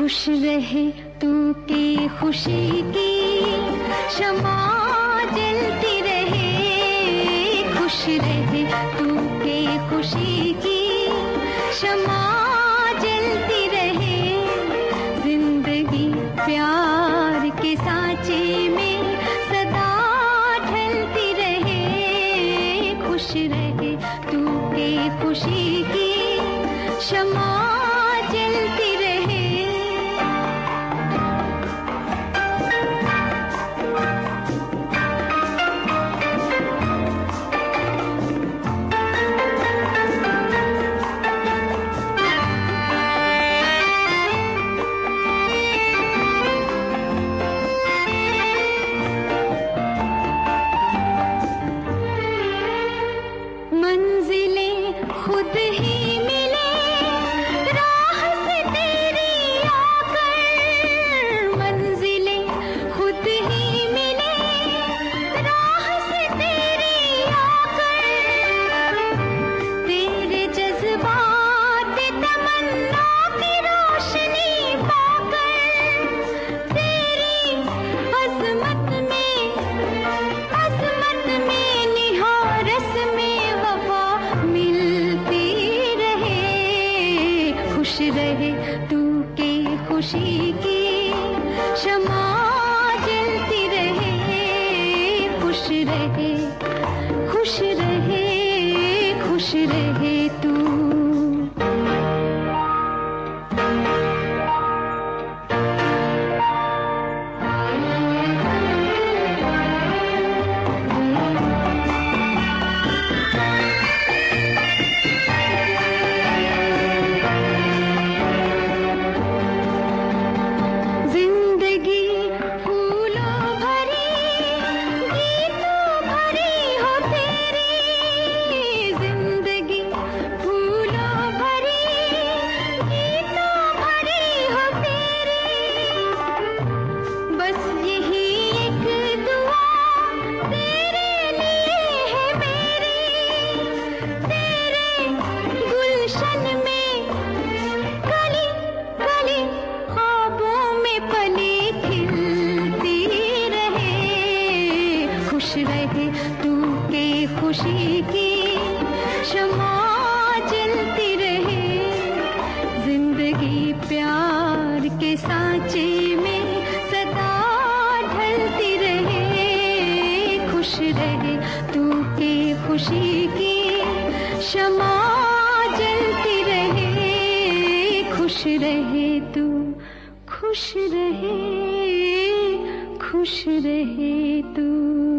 खुश रहे तू की खुशी की शमा जलती रहे, खुश रहे तू की खुशी की शमा जलती रहे, जिंदगी प्यार के सांचे में सदा ढलती रहे, खुश रहे तू की खुशी की शमा जलती रहे। मंजिलें खुद ही मिले राह से तेरी आकर, मंजिलें खुद ही मिले राह से तेरी आकर, तेरे जज्बात तमन्ना की रोशनी पाकर, तेरी अजमत में निहारस में वफा मिलती रहे, खुश रहे तू के खुशी की शमा जलती रहे, खुश रहे खुश रहे खुश रहे तू। खुश रहे तू के खुशी की शमा जलती रहे, जिंदगी प्यार के सांचे में सदा ढलती रहे, खुश रहे तू के खुशी की शमा जलती रहे, खुश रहे तू खुश रहे तू।